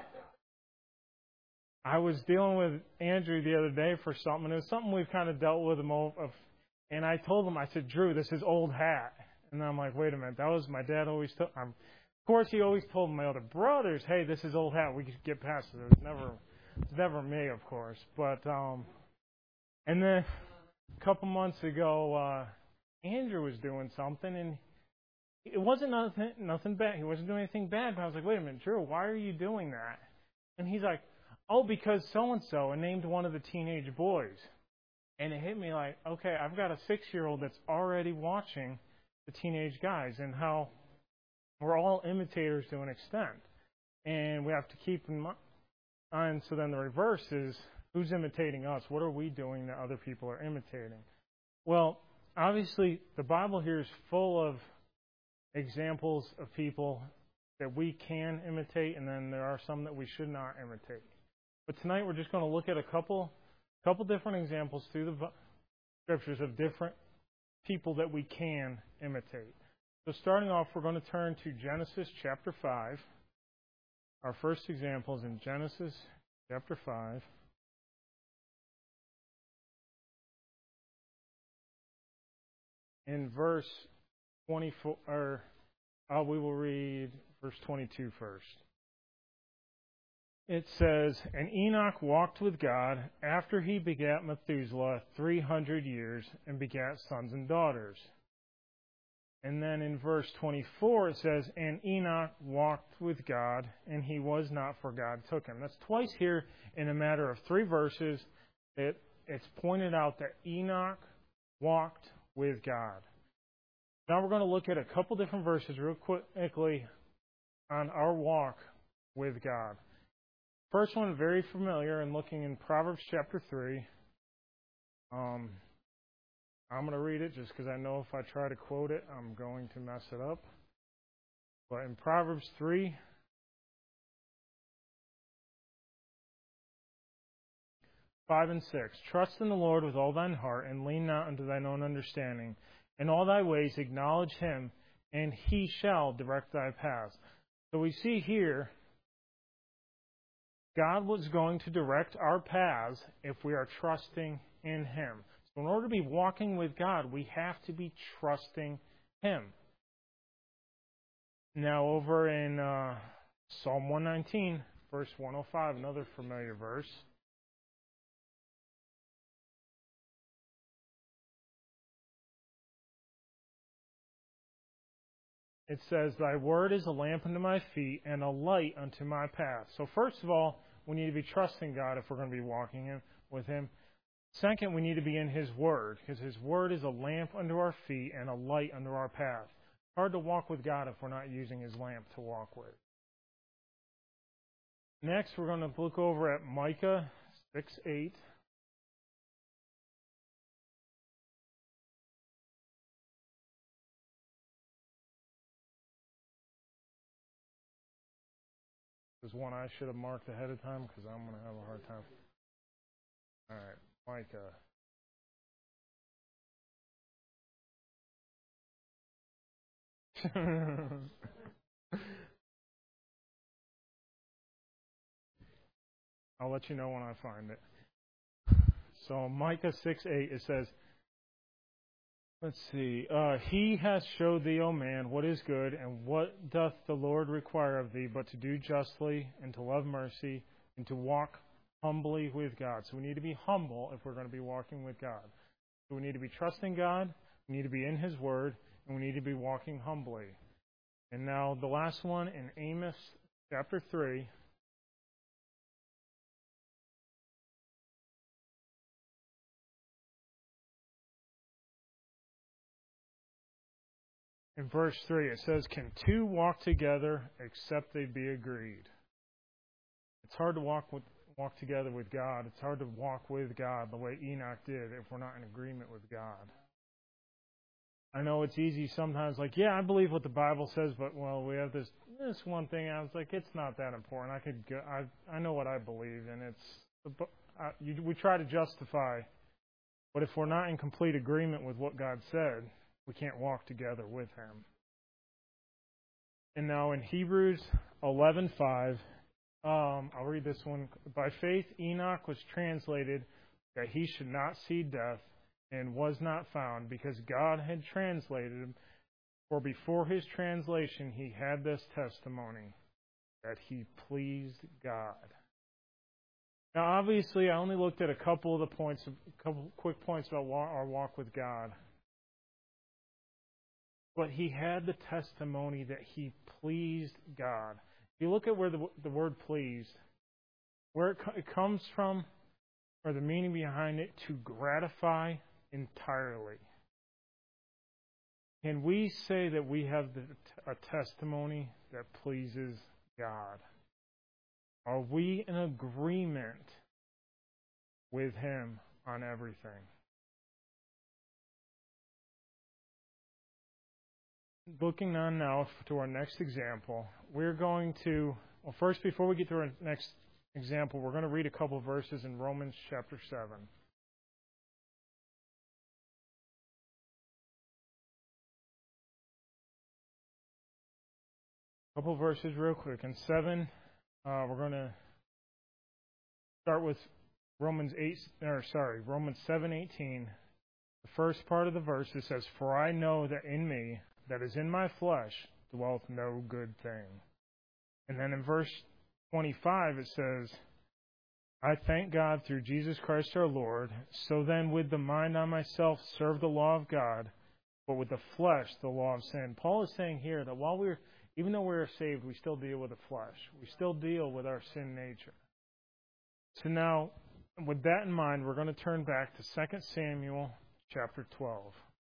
I was dealing with Andrew the other day for something, and it was something we've kind of dealt with him and I told him, I said, Drew, this is old hat. And I'm like, wait a minute, that was my dad always told. Of course, he always told my other brothers, hey, this is old hat. We could get past it. It was never me, of course. But and then a couple months ago, Andrew was doing something, and it wasn't nothing bad. He wasn't doing anything bad. But I was like, wait a minute, Drew, why are you doing that? And he's like, oh, because so-and-so, and named one of the teenage boys. And it hit me like, okay, I've got a 6-year-old that's already watching the teenage guys, and how we're all imitators to an extent. And we have to keep in mind, so then the reverse is, who's imitating us? What are we doing that other people are imitating? Well, obviously, the Bible here is full of examples of people that we can imitate, and then there are some that we should not imitate. But tonight we're just going to look at a couple different examples through the scriptures of different people that we can imitate. So starting off, we're going to turn to Genesis chapter 5. Our first example is in Genesis chapter 5. In verse 24, We will read verse 22 first. It says, "And Enoch walked with God after he begat Methuselah 300 years and begat sons and daughters." And then in verse 24 it says, "And Enoch walked with God, and he was not, for God took him." That's twice here in a matter of 3 verses that it's pointed out that Enoch walked with God. Now we're going to look at a couple different verses real quickly on our walk with God. First one, very familiar, and looking in Proverbs chapter 3. I'm going to read it just because I know if I try to quote it, I'm going to mess it up. But in Proverbs 3, (5 and 6), "Trust in the Lord with all thine heart, and lean not unto thine own understanding. In all thy ways acknowledge him, and he shall direct thy paths." So we see here, God was going to direct our paths if we are trusting in him. So in order to be walking with God, we have to be trusting him. Now over in Psalm 119, verse 105, another familiar verse. It says, "Thy word is a lamp unto my feet and a light unto my path." So first of all, we need to be trusting God if we're going to be walking with him. Second, we need to be in his word, because his word is a lamp unto our feet and a light unto our path. It's hard to walk with God if we're not using his lamp to walk with. Next, we're going to look over at Micah 6:8. There's one I should have marked ahead of time because I'm going to have a hard time. All right, Micah. I'll let you know when I find it. So Micah 6:8, it says, let's see, "He hath showed thee, O man, what is good, and what doth the Lord require of thee, but to do justly, and to love mercy, and to walk humbly with God." So we need to be humble if we're going to be walking with God. So we need to be trusting God, we need to be in his word, and we need to be walking humbly. And now the last one in Amos chapter 3. In verse 3, it says, "Can two walk together except they be agreed?" It's hard to walk together with God. It's hard to walk with God the way Enoch did if we're not in agreement with God. I know it's easy sometimes, like, yeah, I believe what the Bible says, but, well, we have this one thing. I was like, it's not that important. I know what I believe, and we try to justify. But if we're not in complete agreement with what God said, we can't walk together with him. And now in Hebrews 11:5, I'll read this one. "By faith Enoch was translated that he should not see death, and was not found, because God had translated him. For before his translation he had this testimony, that he pleased God." Now obviously I only looked at a couple quick points about our walk with God. But he had the testimony that he pleased God. If you look at where the word "pleased," where it comes from, or the meaning behind it, to gratify entirely. Can we say that we have a testimony that pleases God? Are we in agreement with him on everything? Looking on now to our next example, we're going to, first, before we get to our next example, we're going to read a couple verses in Romans chapter 7. A couple verses real quick. In 7, we're going to start with Romans 7:18. The first part of the verse, it says, "For I know that in me, that is in my flesh, dwelleth no good thing. And then in verse 25 it says, I thank God through Jesus Christ our Lord. So then with the mind I myself serve the law of God, but with the flesh the law of sin. Paul is saying here that even though we're saved, we still deal with the flesh. We still deal with our sin nature. So now, with that in mind, we're going to turn back to 2 Samuel chapter 12.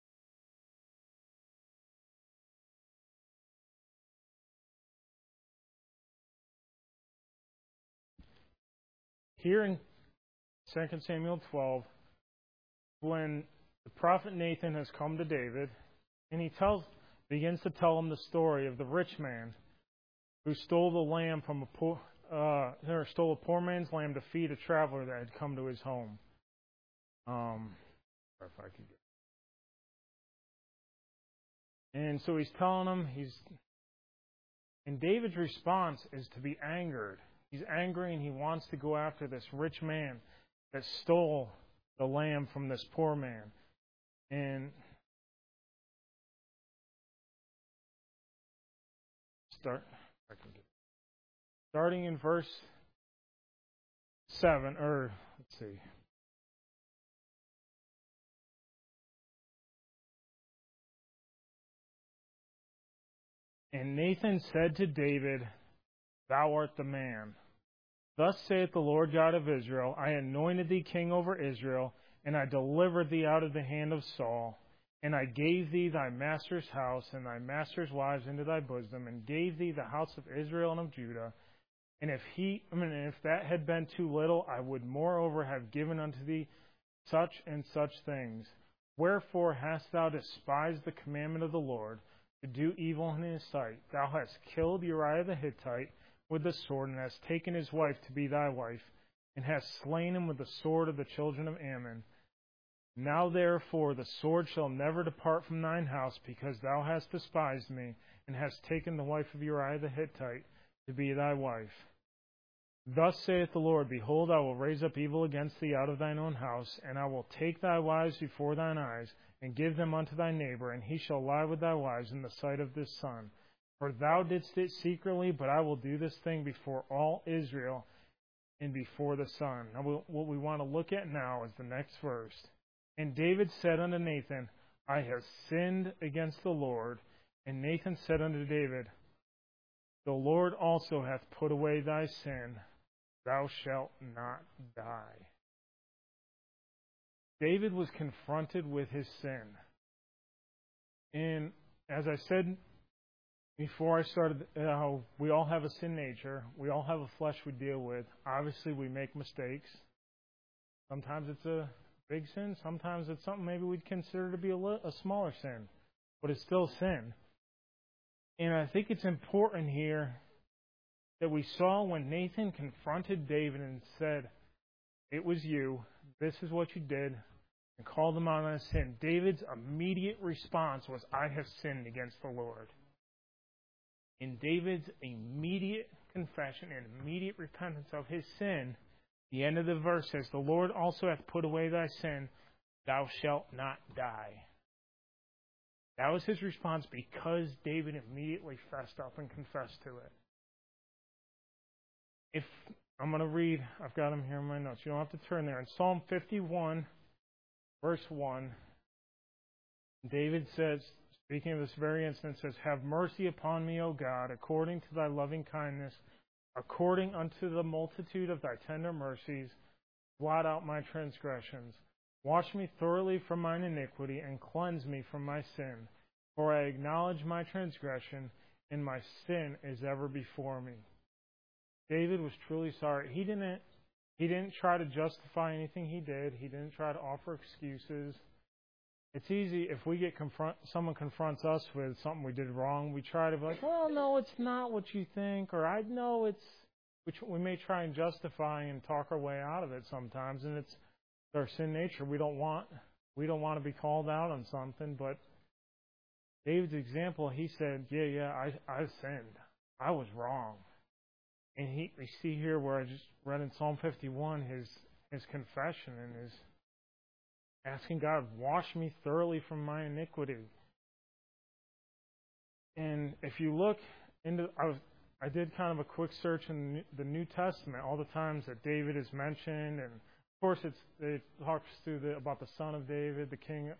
Here in 2 Samuel 12, when the prophet Nathan has come to David, and he begins to tell him the story of the rich man who stole the lamb from stole a poor man's lamb to feed a traveler that had come to his home. And so he's telling him, and David's response is to be angered. He's angry and he wants to go after this rich man that stole the lamb from this poor man. And starting in verse 7, or let's see. And Nathan said to David, Thou art the man. Thus saith the Lord God of Israel, I anointed thee king over Israel, and I delivered thee out of the hand of Saul. And I gave thee thy master's house and thy master's wives into thy bosom, and gave thee the house of Israel and of Judah. And if that had been too little, I would moreover have given unto thee such and such things. Wherefore hast thou despised the commandment of the Lord, to do evil in his sight? Thou hast killed Uriah the Hittite with the sword, and hast taken his wife to be thy wife, and hast slain him with the sword of the children of Ammon. Now therefore the sword shall never depart from thine house, because thou hast despised me, and hast taken the wife of Uriah the Hittite to be thy wife. Thus saith the Lord, Behold, I will raise up evil against thee out of thine own house, and I will take thy wives before thine eyes, and give them unto thy neighbor, and he shall lie with thy wives in the sight of this sun. For thou didst it secretly, but I will do this thing before all Israel and before the sun. Now what we want to look at now is the next verse. And David said unto Nathan, I have sinned against the Lord. And Nathan said unto David, The Lord also hath put away thy sin. Thou shalt not die. David was confronted with his sin. And as I said before I started, we all have a sin nature. We all have a flesh we deal with. Obviously, we make mistakes. Sometimes it's a big sin. Sometimes it's something maybe we'd consider to be a smaller sin. But it's still sin. And I think it's important here that we saw when Nathan confronted David and said, It was you. This is what you did. And called him out on his sin. David's immediate response was, I have sinned against the Lord. In David's immediate confession and immediate repentance of his sin, the end of the verse says, The Lord also hath put away thy sin, thou shalt not die. That was his response because David immediately fessed up and confessed to it. I'm going to read, I've got them here in my notes. You don't have to turn there. In Psalm 51, verse 1, David says, speaking of this very instance, says, Have mercy upon me, O God, according to thy loving kindness, according unto the multitude of thy tender mercies, blot out my transgressions. Wash me thoroughly from mine iniquity, and cleanse me from my sin. For I acknowledge my transgression, and my sin is ever before me. David was truly sorry. He didn't try to justify anything he did. He didn't try to offer excuses. It's easy if we get someone confronts us with something we did wrong, we try to be like, well, no, it's not what you think, or I know it's, which we may try and justify and talk our way out of it sometimes, and it's our sin nature. We don't want to be called out on something, but David's example, he said, I sinned. I was wrong. And we see here where I just read in Psalm 51 his confession and his asking God, wash me thoroughly from my iniquity. And if you look into, I did kind of a quick search in the New Testament, all the times that David is mentioned, and of course it talks about the son of David, the king.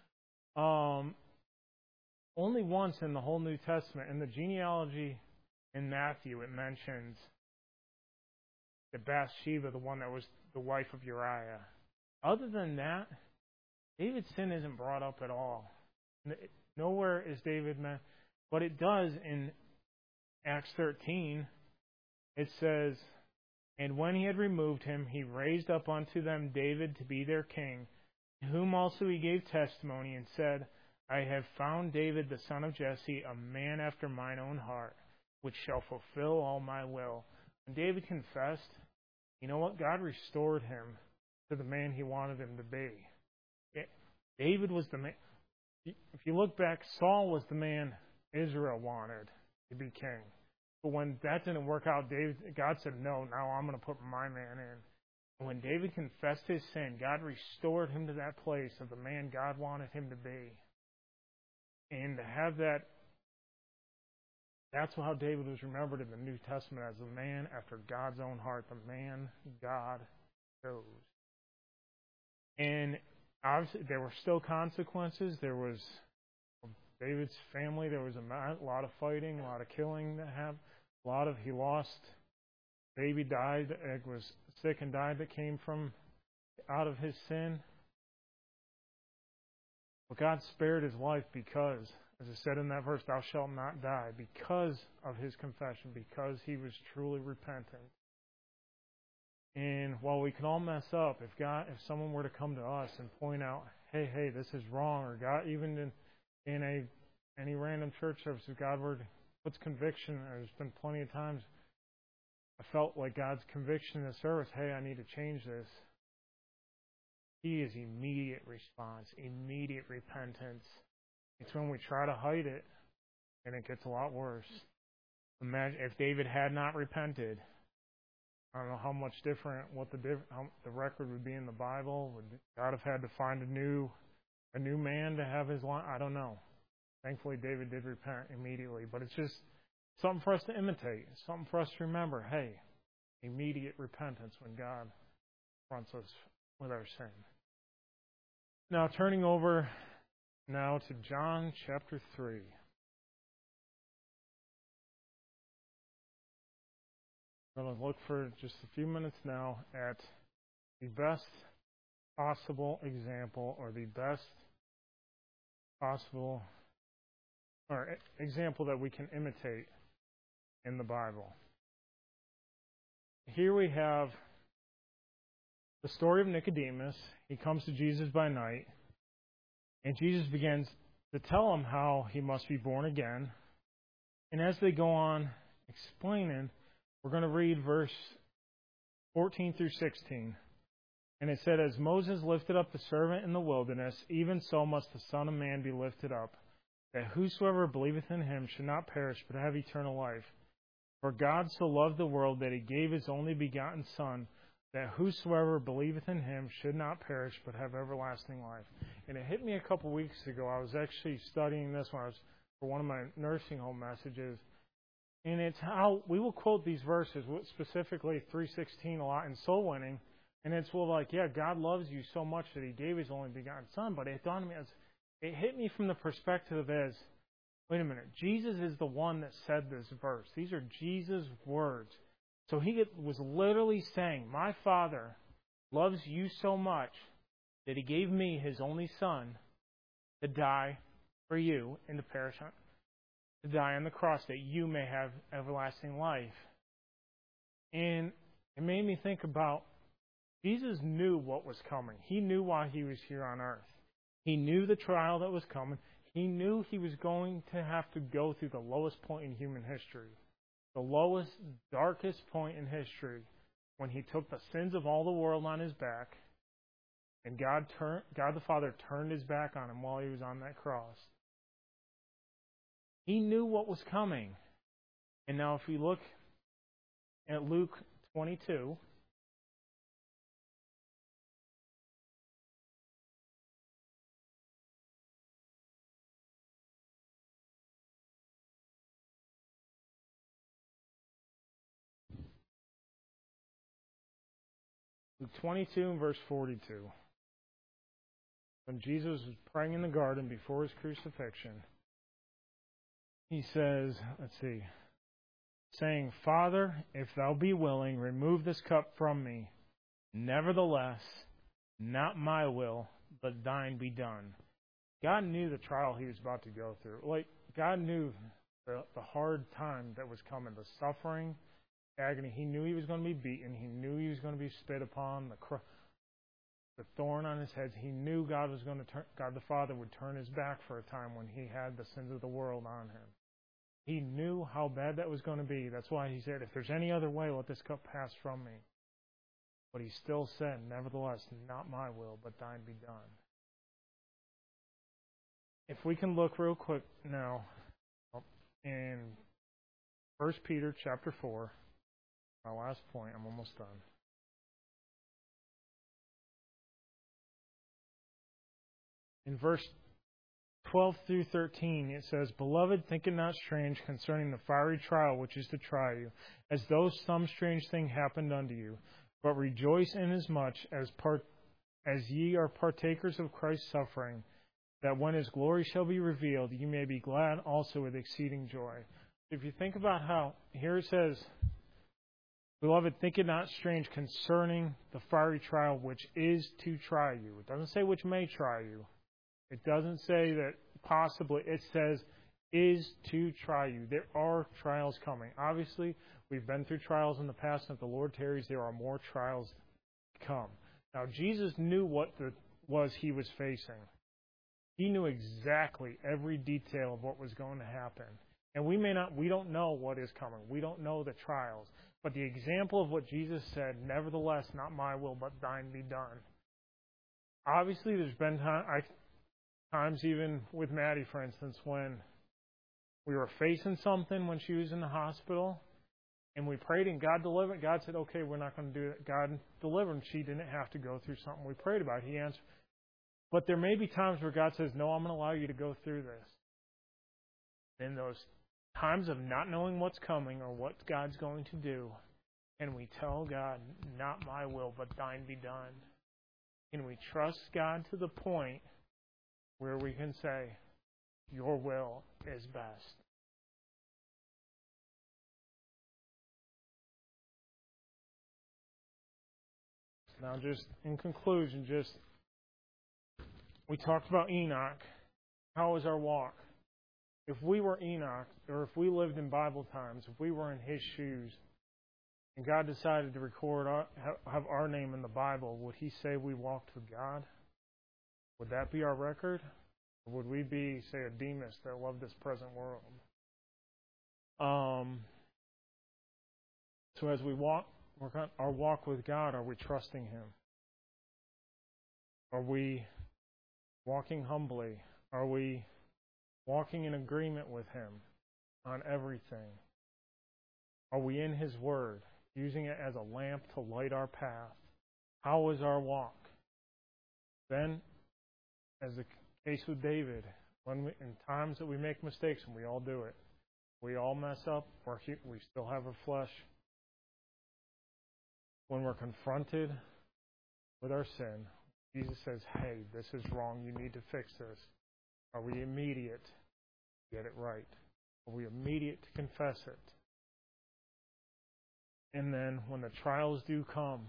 Only once in the whole New Testament, in the genealogy in Matthew, it mentions the Bathsheba, the one that was the wife of Uriah. Other than that, David's sin isn't brought up at all. Nowhere is David mentioned. But it does in Acts 13. It says, "And when he had removed him, he raised up unto them David to be their king, to whom also he gave testimony and said, I have found David the son of Jesse, a man after mine own heart, which shall fulfill all my will." When David confessed, you know what? God restored him to the man he wanted him to be. David was the man. If you look back, Saul was the man Israel wanted to be king. But when that didn't work out, God said, no, now I'm going to put my man in. And when David confessed his sin, God restored him to that place of the man God wanted him to be. And to have that, that's how David was remembered in the New Testament, as a man after God's own heart, the man God chose. And obviously, there were still consequences. There was David's family. There was a lot of fighting, a lot of killing that happened. He lost. Baby died. Was sick and died that came from out of his sin. But God spared his life because, as it said in that verse, "Thou shalt not die," because of his confession, because he was truly repentant. And while we can all mess up, if someone were to come to us and point out, hey, this is wrong, or God, even in any random church service, if God were to put conviction, there's been plenty of times I felt like God's conviction in the service, hey, I need to change this. He is immediate response, immediate repentance. It's when we try to hide it, and it gets a lot worse. Imagine if David had not repented. I don't know how much different, how the record would be in the Bible. Would God have had to find a new man to have his line? I don't know. Thankfully, David did repent immediately. But it's just something for us to imitate. Something for us to remember. Hey, immediate repentance when God confronts us with our sin. Now, turning over now to John chapter 3. I'm going to look for just a few minutes now at the best possible example, or the best possible example that we can imitate in the Bible. Here we have the story of Nicodemus. He comes to Jesus by night, and Jesus begins to tell him how he must be born again. And as they go on explaining, we're going to read verse 14 through 16. And it said, "As Moses lifted up the servant in the wilderness, even so must the Son of Man be lifted up, that whosoever believeth in him should not perish, but have eternal life. For God so loved the world that he gave his only begotten Son, that whosoever believeth in him should not perish, but have everlasting life." And it hit me a couple weeks ago. I was actually studying this when I was for one of my nursing home messages. And it's how we will quote these verses, specifically 3:16 a lot in soul winning. And it's God loves you so much that he gave his only begotten Son. But it dawned on me, it hit me from the perspective as, wait a minute, Jesus is the one that said this verse. These are Jesus' words. So he was literally saying, my Father loves you so much that he gave me his only Son to die for you and to perish on, to die on the cross that you may have everlasting life. And it made me think about Jesus knew what was coming. He knew why he was here on earth. He knew the trial that was coming. He knew he was going to have to go through the lowest point in human history, the lowest, darkest point in history, when he took the sins of all the world on his back, and God the Father turned his back on him while he was on that cross. He knew what was coming. And now if we look at Luke 22, Luke 22 and verse 42. When Jesus was praying in the garden before his crucifixion, he says, saying, Father, if thou be willing, remove this cup from me. Nevertheless, not my will, but thine be done. God knew the trial he was about to go through. God knew the hard time that was coming, the suffering, agony. He knew he was going to be beaten. He knew he was going to be spit upon, the thorn on his head. He knew God the Father would turn his back for a time when he had the sins of the world on him. He knew how bad that was going to be. That's why he said, if there's any other way, let this cup pass from me. But he still said, nevertheless, not my will, but thine be done. If we can look real quick now in 1 Peter chapter 4, my last point, I'm almost done. In verse 12 through 13, it says, Beloved, think it not strange concerning the fiery trial which is to try you, as though some strange thing happened unto you. But rejoice inasmuch as ye are partakers of Christ's suffering, that when his glory shall be revealed, ye may be glad also with exceeding joy. If you think about how, here it says, Beloved, think it not strange concerning the fiery trial which is to try you. It doesn't say which may try you. It doesn't say that possibly. It says is to try you. There are trials coming. Obviously, we've been through trials in the past, and if the Lord tarries, there are more trials to come. Now, Jesus knew what he was facing. He knew exactly every detail of what was going to happen. And we don't know what is coming. We don't know the trials. But the example of what Jesus said, nevertheless, not my will, but thine be done. Obviously, there's been times even with Maddie, for instance, when we were facing something when she was in the hospital, and we prayed and God delivered. God said, okay, we're not going to do it. God delivered, and she didn't have to go through something we prayed about. He answered. But there may be times where God says, no, I'm going to allow you to go through this. In those times of not knowing what's coming or what God's going to do, and we tell God, not my will, but thine be done. Can we trust God to the point where we can say, your will is best? Now, just in conclusion, we talked about Enoch. How is our walk? If we were Enoch, or if we lived in Bible times, if we were in his shoes, and God decided to have our name in the Bible, would he say we walked with God? Would that be our record? Or would we be, say, a Demas that loved this present world? So as we work on our walk with God, are we trusting him? Are we walking humbly? Are we walking in agreement with him on everything? Are we in his word, using it as a lamp to light our path? How is our walk? Then, as the case with David, in times that we make mistakes, and we all do it, we all mess up, we still have a flesh. When we're confronted with our sin, Jesus says, hey, this is wrong, you need to fix this. Are we immediate to get it right? Are we immediate to confess it? And then when the trials do come,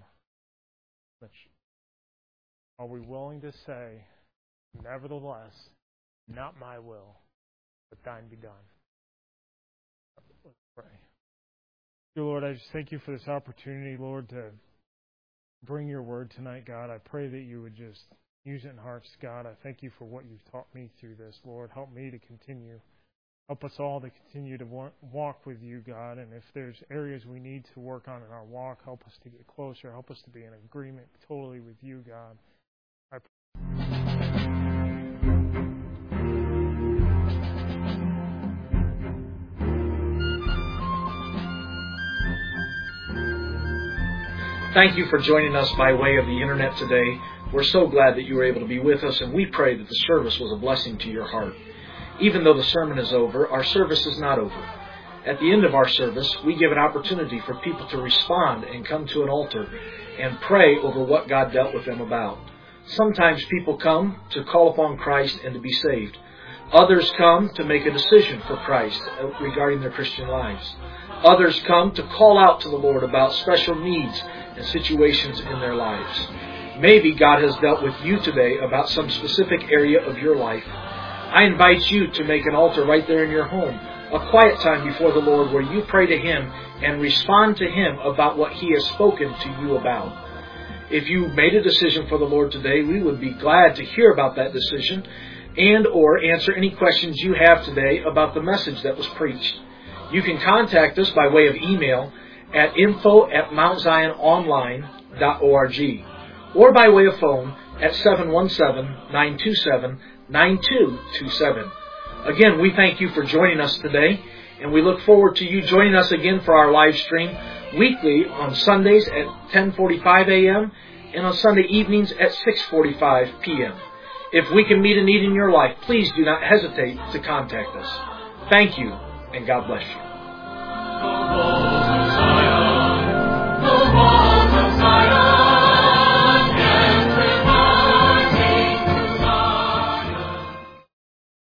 are we willing to say, nevertheless, not my will, but thine be done? Let's pray. Dear Lord, I just thank you for this opportunity, Lord, to bring your word tonight, God. I pray that you would just use it in hearts, God. I thank you for what you've taught me through this, Lord. Help me to continue. Help us all to continue to walk with you, God. And if there's areas we need to work on in our walk, help us to get closer. Help us to be in agreement totally with you, God. Thank you for joining us by way of the internet today. We're so glad that you were able to be with us, and we pray that the service was a blessing to your heart. Even though the sermon is over, our service is not over. At the end of our service, we give an opportunity for people to respond and come to an altar and pray over what God dealt with them about. Sometimes people come to call upon Christ and to be saved. Others come to make a decision for Christ regarding their Christian lives. Others come to call out to the Lord about special needs and situations in their lives. Maybe God has dealt with you today about some specific area of your life. I invite you to make an altar right there in your home, a quiet time before the Lord where you pray to Him and respond to Him about what He has spoken to you about. If you made a decision for the Lord today, we would be glad to hear about that decision and or answer any questions you have today about the message that was preached. You can contact us by way of email at info@mountziononline.org or by way of phone at 717-927-9227. Again, we thank you for joining us today, and we look forward to you joining us again for our live stream weekly on Sundays at 10:45 a.m. and on Sunday evenings at 6:45 p.m. If we can meet a need in your life, please do not hesitate to contact us. Thank you, and God bless you.